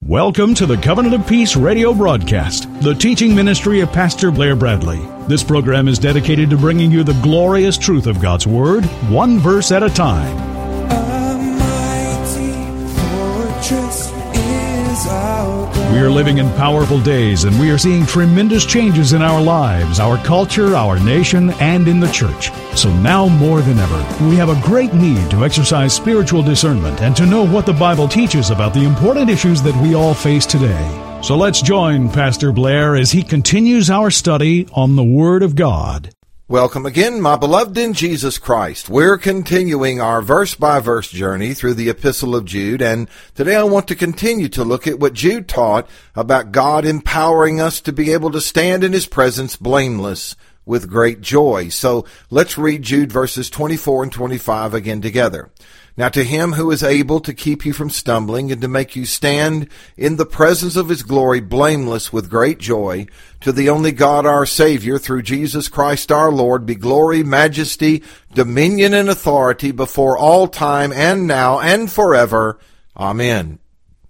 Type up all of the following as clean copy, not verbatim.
Welcome to the Covenant of Peace radio broadcast, the teaching ministry of Pastor Blair Bradley. This program is dedicated to bringing you the glorious truth of God's Word, one verse at a time. We are living in powerful days, and we are seeing tremendous changes in our lives, our culture, our nation, and in the church. So now more than ever, we have a great need to exercise spiritual discernment and to know what the Bible teaches about the important issues that we all face today. So let's join Pastor Blair as he continues our study on the Word of God. Welcome again, my beloved in Jesus Christ. We're continuing our verse-by-verse journey through the Epistle of Jude, and today I want to continue to look at what Jude taught about God empowering us to be able to stand in His presence blameless with great joy. So let's read Jude verses 24 and 25 again together. Now to Him who is able to keep you from stumbling and to make you stand in the presence of His glory blameless with great joy, to the only God our Savior, through Jesus Christ our Lord, be glory, majesty, dominion, and authority before all time and now and forever. Amen.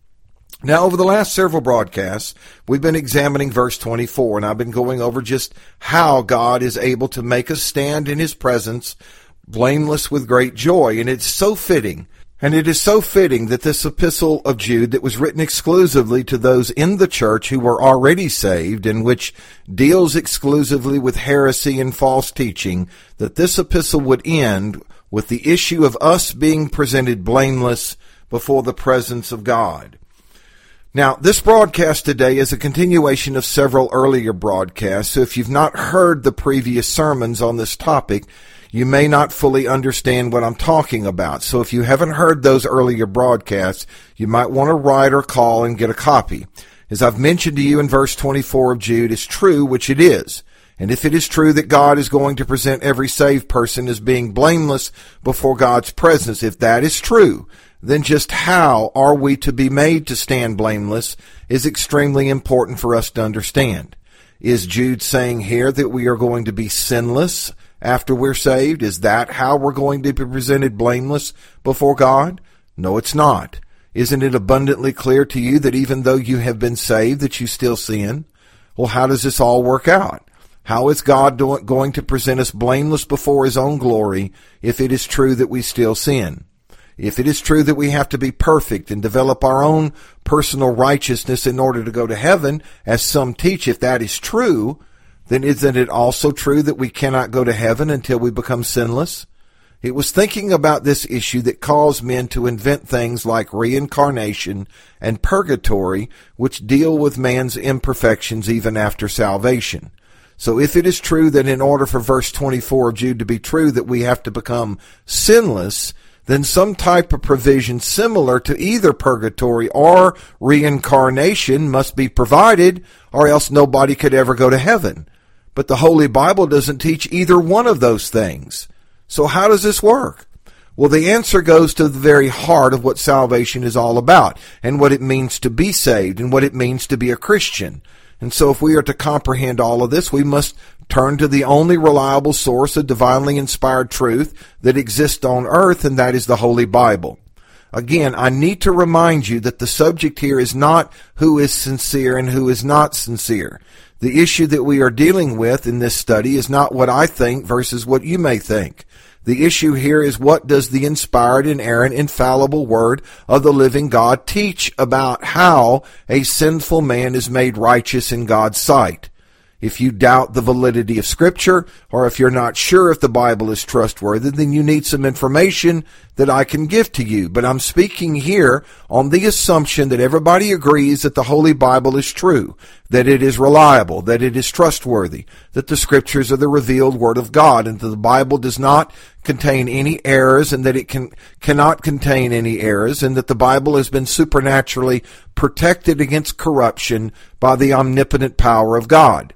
Now, over the last several broadcasts, we've been examining verse 24, and I've been going over just how God is able to make us stand in His presence blameless with great joy. And it's so fitting. And it is so fitting that this epistle of Jude, that was written exclusively to those in the church who were already saved, and which deals exclusively with heresy and false teaching, that this epistle would end with the issue of us being presented blameless before the presence of God. Now, this broadcast today is a continuation of several earlier broadcasts, so if you've not heard the previous sermons on this topic, you may not fully understand what I'm talking about. So if you haven't heard those earlier broadcasts, you might want to write or call and get a copy. As I've mentioned to you in verse 24 of Jude, is true, which it is. And if it is true that God is going to present every saved person as being blameless before God's presence, if that is true, then just how are we to be made to stand blameless is extremely important for us to understand. Is Jude saying here that we are going to be sinless after we're saved? Is that how we're going to be presented blameless before God? No, it's not. Isn't it abundantly clear to you that even though you have been saved, that you still sin? Well, how does this all work out? How is God going to present us blameless before His own glory if it is true that we still sin? If it is true that we have to be perfect and develop our own personal righteousness in order to go to heaven, as some teach, if that is true, then isn't it also true that we cannot go to heaven until we become sinless? It was thinking about this issue that caused men to invent things like reincarnation and purgatory, which deal with man's imperfections even after salvation. So if it is true that in order for verse 24 of Jude to be true that we have to become sinless, then some type of provision similar to either purgatory or reincarnation must be provided, or else nobody could ever go to heaven. But the Holy Bible doesn't teach either one of those things. So how does this work? Well, the answer goes to the very heart of what salvation is all about, and what it means to be saved, and what it means to be a Christian. And so if we are to comprehend all of this, we must turn to the only reliable source of divinely inspired truth that exists on earth, and that is the Holy Bible. Again, I need to remind you that the subject here is not who is sincere and who is not sincere. The issue that we are dealing with in this study is not what I think versus what you may think. The issue here is, what does the inspired, inerrant, infallible Word of the living God teach about how a sinful man is made righteous in God's sight? If you doubt the validity of Scripture, or if you're not sure if the Bible is trustworthy, then you need some information that I can give to you. But I'm speaking here on the assumption that everybody agrees that the Holy Bible is true, that it is reliable, that it is trustworthy, that the Scriptures are the revealed Word of God, and that the Bible does not contain any errors, and that it cannot contain any errors, and that the Bible has been supernaturally protected against corruption by the omnipotent power of God.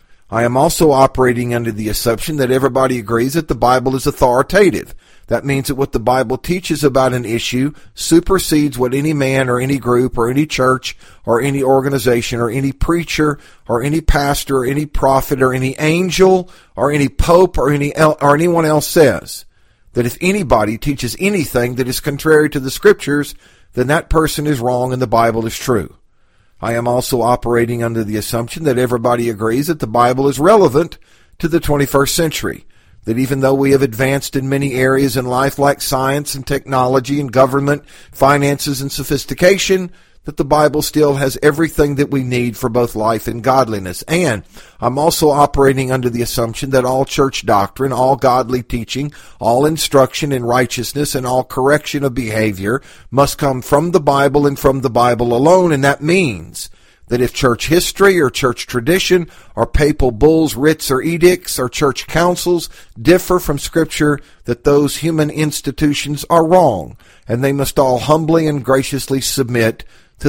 I am also operating under the assumption that everybody agrees that the Bible is authoritative. That means that what the Bible teaches about an issue supersedes what any man or any group or any church or any organization or any preacher or any pastor or any prophet or any angel or any pope or anyone else says. That if anybody teaches anything that is contrary to the Scriptures, then that person is wrong and the Bible is true. I am also operating under the assumption that everybody agrees that the Bible is relevant to the 21st century. That even though we have advanced in many areas in life like science and technology and government, finances and sophistication, that the Bible still has everything that we need for both life and godliness. And I'm also operating under the assumption that all church doctrine, all godly teaching, all instruction in righteousness, and all correction of behavior must come from the Bible and from the Bible alone. And that means that if church history or church tradition or papal bulls, writs, or edicts or church councils differ from Scripture, that those human institutions are wrong, and they must all humbly and graciously submit to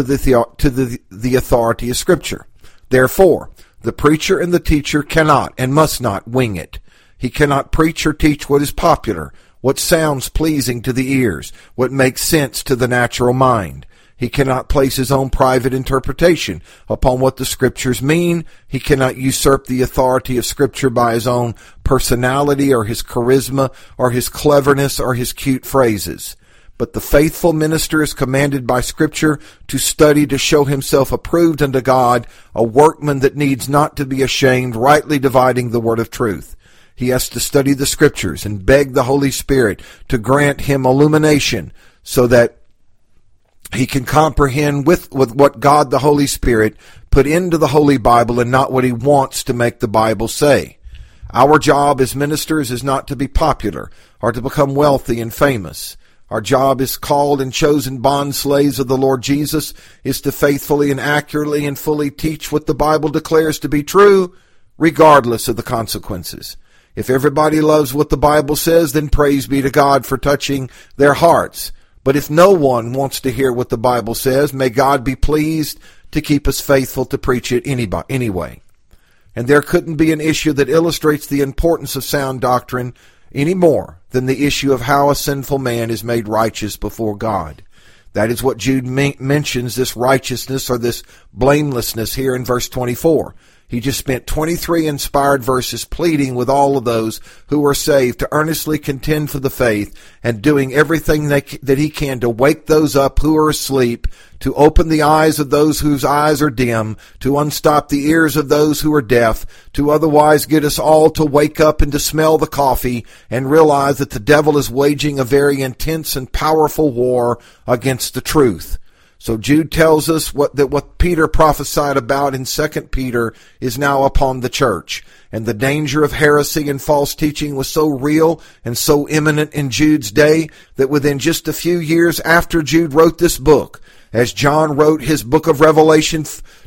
the authority of Scripture. Therefore, the preacher and the teacher cannot and must not wing it. He cannot preach or teach what is popular, what sounds pleasing to the ears, what makes sense to the natural mind. He cannot place his own private interpretation upon what the Scriptures mean. He cannot usurp the authority of Scripture by his own personality or his charisma or his cleverness or his cute phrases. But the faithful minister is commanded by Scripture to study to show himself approved unto God, a workman that needs not to be ashamed, rightly dividing the word of truth. He has to study the Scriptures and beg the Holy Spirit to grant him illumination so that he can comprehend with what God the Holy Spirit put into the Holy Bible and not what he wants to make the Bible say. Our job as ministers is not to be popular or to become wealthy and famous. Our job as called and chosen bond slaves of the Lord Jesus is to faithfully and accurately and fully teach what the Bible declares to be true, regardless of the consequences. If everybody loves what the Bible says, then praise be to God for touching their hearts. But if no one wants to hear what the Bible says, may God be pleased to keep us faithful to preach it anyway. And there couldn't be an issue that illustrates the importance of sound doctrine any more than the issue of how a sinful man is made righteous before God. That is what Jude mentions, this righteousness or this blamelessness here in verse 24. He just spent 23 inspired verses pleading with all of those who are saved to earnestly contend for the faith and doing everything that he can to wake those up who are asleep, to open the eyes of those whose eyes are dim, to unstop the ears of those who are deaf, to otherwise get us all to wake up and to smell the coffee and realize that the devil is waging a very intense and powerful war against the truth. So Jude tells us what Peter prophesied about in 2 Peter is now upon the church. And the danger of heresy and false teaching was so real and so imminent in Jude's day that within just a few years after Jude wrote this book, as John wrote his book of Revelation,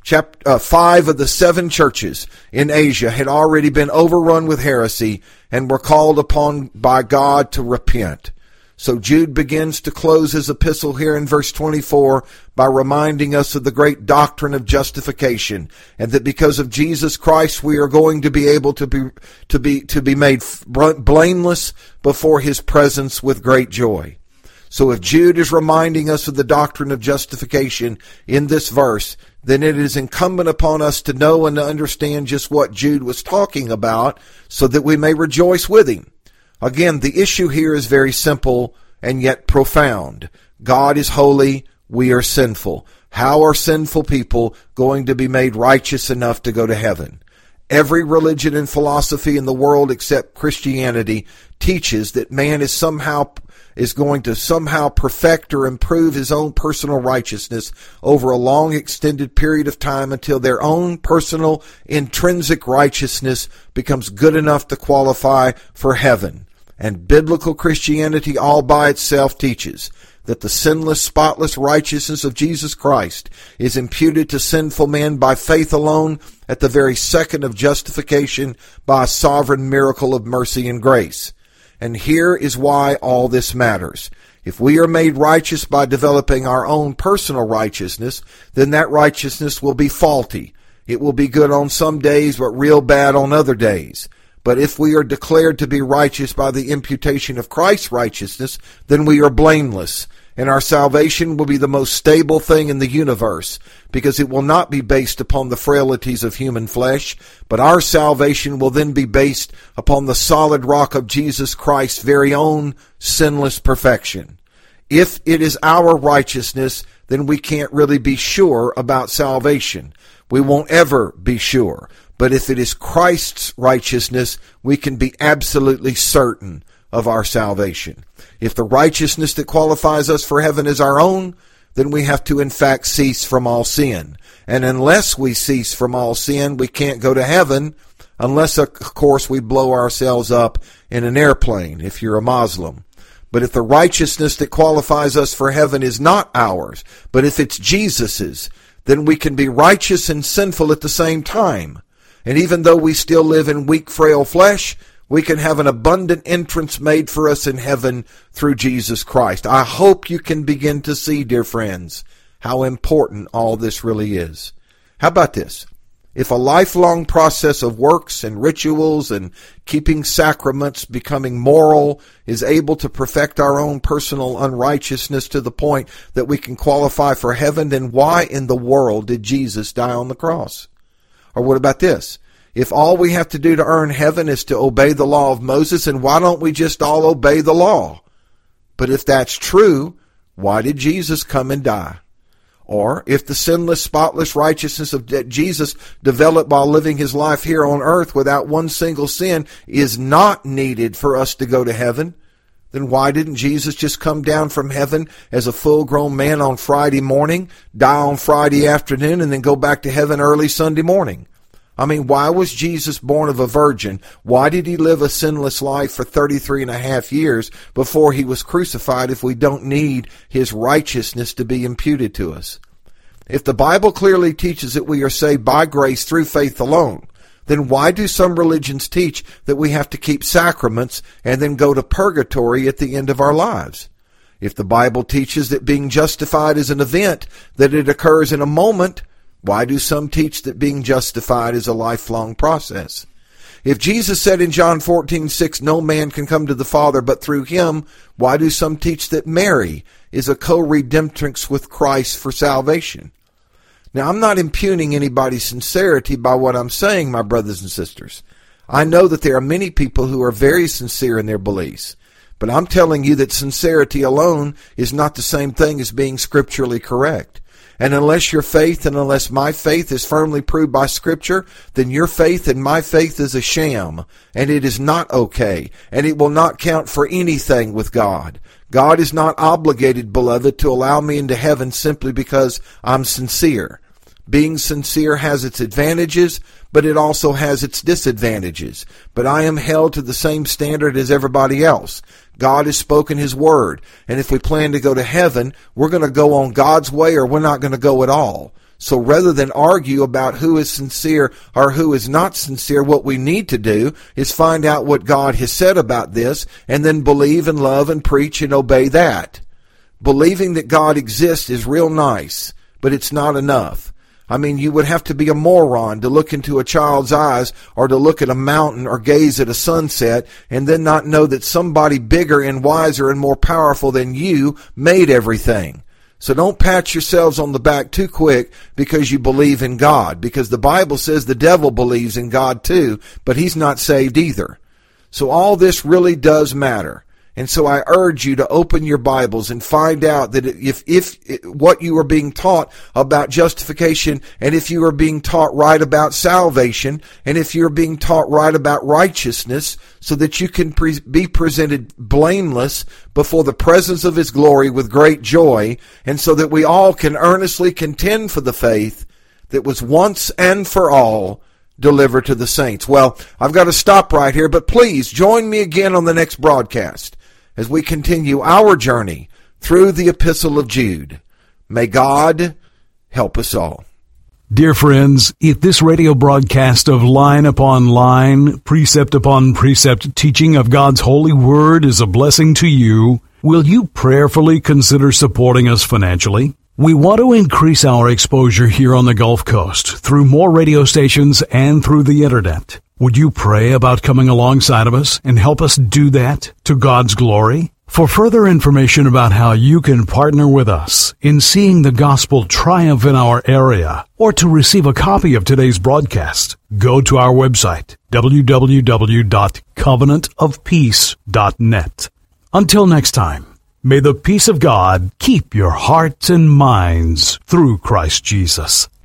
5 of the 7 churches in Asia had already been overrun with heresy and were called upon by God to repent. So Jude begins to close his epistle here in verse 24 by reminding us of the great doctrine of justification, and that because of Jesus Christ we are going to be able to be made blameless before his presence with great joy. So if Jude is reminding us of the doctrine of justification in this verse, then it is incumbent upon us to know and to understand just what Jude was talking about so that we may rejoice with him. Again, the issue here is very simple and yet profound. God is holy, we are sinful. How are sinful people going to be made righteous enough to go to heaven? Every religion and philosophy in the world except Christianity teaches that man is going to somehow perfect or improve his own personal righteousness over a long extended period of time until their own personal intrinsic righteousness becomes good enough to qualify for heaven. And biblical Christianity all by itself teaches that the sinless, spotless righteousness of Jesus Christ is imputed to sinful men by faith alone at the very second of justification by a sovereign miracle of mercy and grace. And here is why all this matters. If we are made righteous by developing our own personal righteousness, then that righteousness will be faulty. It will be good on some days, but real bad on other days. But if we are declared to be righteous by the imputation of Christ's righteousness, then we are blameless, and our salvation will be the most stable thing in the universe, because it will not be based upon the frailties of human flesh, but our salvation will then be based upon the solid rock of Jesus Christ's very own sinless perfection. If it is our righteousness then we can't really be sure about salvation. We won't ever be sure. But if it is Christ's righteousness, we can be absolutely certain of our salvation. If the righteousness that qualifies us for heaven is our own, then we have to in fact cease from all sin. And unless we cease from all sin, we can't go to heaven unless, of course, we blow ourselves up in an airplane, if you're a Muslim. But if the righteousness that qualifies us for heaven is not ours, but if it's Jesus's, then we can be righteous and sinful at the same time. And even though we still live in weak, frail flesh, we can have an abundant entrance made for us in heaven through Jesus Christ. I hope you can begin to see, dear friends, how important all this really is. How about this? If a lifelong process of works and rituals and keeping sacraments, becoming moral, is able to perfect our own personal unrighteousness to the point that we can qualify for heaven, then why in the world did Jesus die on the cross? Or what about this? If all we have to do to earn heaven is to obey the law of Moses, then why don't we just all obey the law? But if that's true, why did Jesus come and die? Or if the sinless, spotless righteousness of Jesus developed while living his life here on earth without one single sin is not needed for us to go to heaven, then why didn't Jesus just come down from heaven as a full-grown man on Friday morning, die on Friday afternoon, and then go back to heaven early Sunday morning? I mean, why was Jesus born of a virgin? Why did he live a sinless life for 33 and a half years before he was crucified if we don't need his righteousness to be imputed to us? If the Bible clearly teaches that we are saved by grace through faith alone, then why do some religions teach that we have to keep sacraments and then go to purgatory at the end of our lives? If the Bible teaches that being justified is an event, that it occurs in a moment, why do some teach that being justified is a lifelong process? If Jesus said in John 14:6, no man can come to the Father but through him, why do some teach that Mary is a co-redemptrix with Christ for salvation? Now, I'm not impugning anybody's sincerity by what I'm saying, my brothers and sisters. I know that there are many people who are very sincere in their beliefs, but I'm telling you that sincerity alone is not the same thing as being scripturally correct. And unless your faith and unless my faith is firmly proved by Scripture, then your faith and my faith is a sham, and it is not okay, and it will not count for anything with God. God is not obligated, beloved, to allow me into heaven simply because I'm sincere. Being sincere has its advantages, but it also has its disadvantages. But I am held to the same standard as everybody else. God has spoken his word, and if we plan to go to heaven, we're going to go on God's way or we're not going to go at all. So rather than argue about who is sincere or who is not sincere, what we need to do is find out what God has said about this and then believe and love and preach and obey that. Believing that God exists is real nice, but it's not enough. I mean, you would have to be a moron to look into a child's eyes or to look at a mountain or gaze at a sunset and then not know that somebody bigger and wiser and more powerful than you made everything. So don't pat yourselves on the back too quick because you believe in God, because the Bible says the devil believes in God too, but he's not saved either. So all this really does matter. And so I urge you to open your Bibles and find out that if what you are being taught about justification, and if you are being taught right about salvation, and if you're being taught right about righteousness, so that you can be presented blameless before the presence of his glory with great joy, and so that we all can earnestly contend for the faith that was once and for all delivered to the saints. Well, I've got to stop right here, but please join me again on the next broadcast as we continue our journey through the Epistle of Jude. May God help us all. Dear friends, if this radio broadcast of line upon line, precept upon precept teaching of God's holy word is a blessing to you, will you prayerfully consider supporting us financially? We want to increase our exposure here on the Gulf Coast through more radio stations and through the Internet. Would you pray about coming alongside of us and help us do that to God's glory? For further information about how you can partner with us in seeing the gospel triumph in our area, or to receive a copy of today's broadcast, go to our website, www.covenantofpeace.net. Until next time, May the peace of God keep your hearts and minds through Christ Jesus.